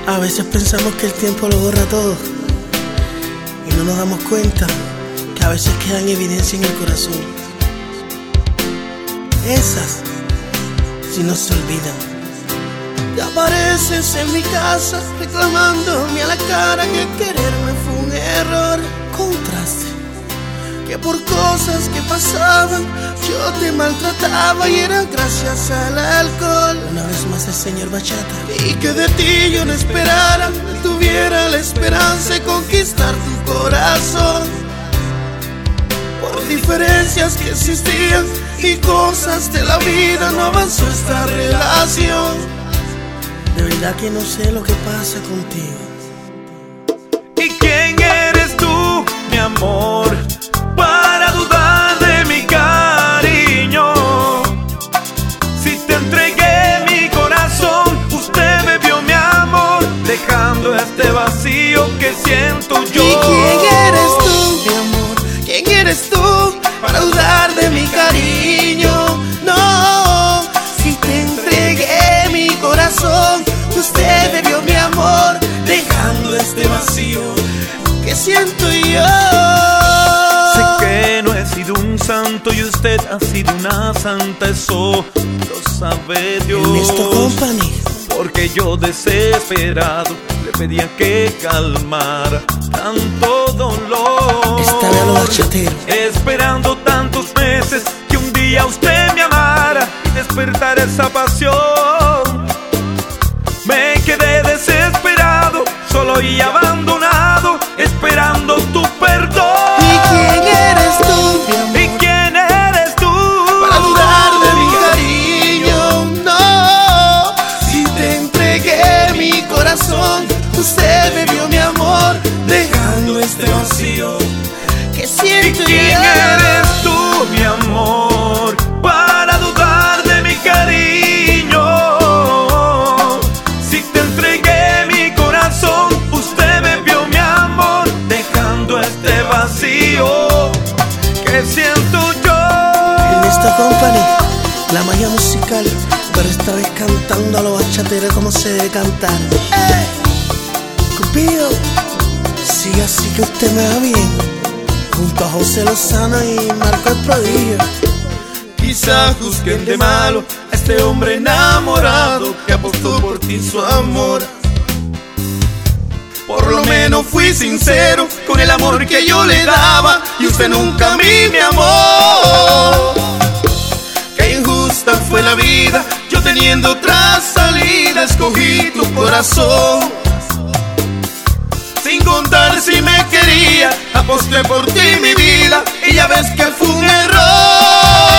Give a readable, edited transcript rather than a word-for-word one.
A veces pensamos que el tiempo lo borra todo y no nos damos cuenta que a veces quedan evidencia en el corazón. Esas si no se olvidan. Te apareces en mi casa reclamándome a la cara que quererme fue un error. Contraste que por cosas que pasaban yo te maltrataba y era gracias al alcohol. Una vez más el señor Bachata. Y que de ti yo no esperara, tuviera la esperanza de conquistar tu corazón. Por diferencias que existían y cosas de la vida no avanzó esta relación. De verdad que no sé lo que pasa contigo. ¿Y quién eres tú, mi amor, para dudar de mi cariño? Si te entregué mi corazón, usted me vio mi amor, dejando este vacío que siento yo. ¿Y quién eres tú, mi amor? ¿Quién eres tú para dudar de mi cariño? No, si te entregué mi corazón, usted me vio mi amor, dejando este vacío que siento yo. Sé que no he sido un santo y usted ha sido una santa, eso lo sabe Dios. Ernesto Company. Porque yo desesperado le pedía que calmara tanto dolor. Esta vez a los bachateros. Esperando tantos meses que un día usted me amara y despertara esa pasión. Me quedé desesperado, solo y abandonado, esperando tu perdón. ¿Y quién eres tú, mi amor? ¿Y quién eres tú para dudar de mi cariño? No, si te entregué mi corazón, usted me vio mi amor, dejando este vacío que siento yo. ¿Y quién eres tú, mi amor, para dudar de mi cariño? Si te entregué mi corazón, usted me vio mi amor, dejando este vacío que siento yo. Ernesto Company, la magia musical, pero esta vez cantando a los bachateros como se debe cantar. Cupido, sigue así que usted me va bien, junto a José Lozano y Marco el Prodigio. Quizá juzguen de malo a este hombre enamorado que apostó por ti su amor. Por lo menos fui sincero con el amor que yo le daba y usted nunca a mí me amó. Qué injusta fue la vida, yo teniendo otra salida escogí tu corazón. Sin contar si me quería, aposté por ti mi vida y ya ves que fue un error.